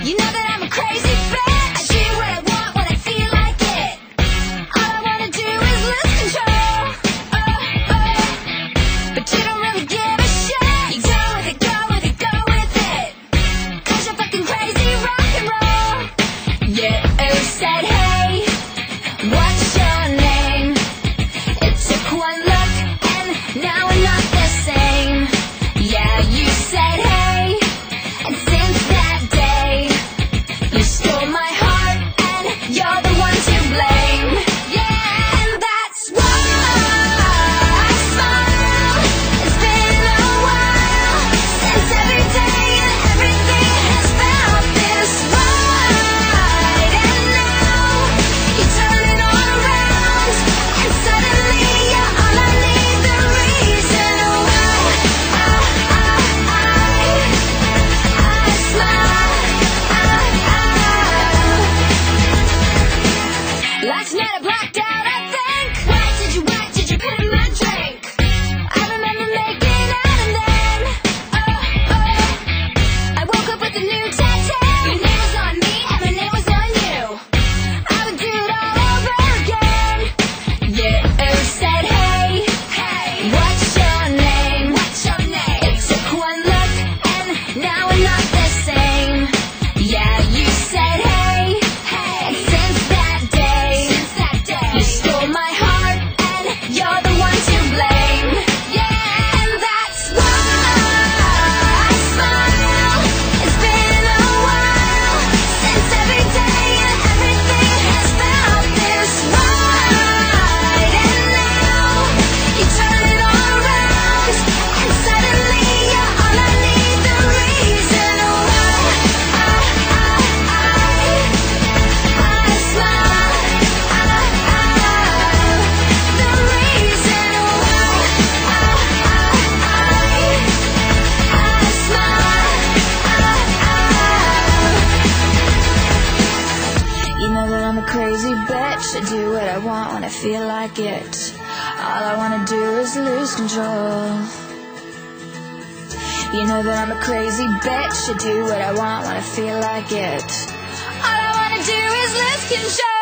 You know that I'm a crazy bitch. I do what I want when I feel like it. All I wanna do is lose control. Oh, oh. But you don't really give a shit. You go with it, go with it, go with it. 'Cause you're fucking crazy rock and roll. Yeah, you said, hey, what's your name? It took one look and now we're not the same. Yeah, you said, hey, and since that day, you stole my heart and you're the one to blame. Yeah, and that's why I smile. It's been a while since every day and everything has felt this right. And now you turn it all around, and suddenly you're all I need. The reason why I smile. Last night I blacked out, I think. What did you put in my drink? I remember making out and then, I woke up with a new tattoo. Your name was on me and my name was on you. I would do it all over again. Yeah, you said, hey, what's your name? It took one look and now we're not the same. Yeah, you said, hey, and since that day, you stole my heart and you're the one to blame. Yeah, and that's why I smile. It's been a while since every day and everything has felt this right. And now you turn it all around, and suddenly you're all I need. The reason why I smile. The reason why I smile. You know that I'm a crazy bitch. I do what I want when I feel like it. All I wanna do is lose control. You know that I'm a crazy bitch. I do what I want when I feel like it. All I wanna do is lose control.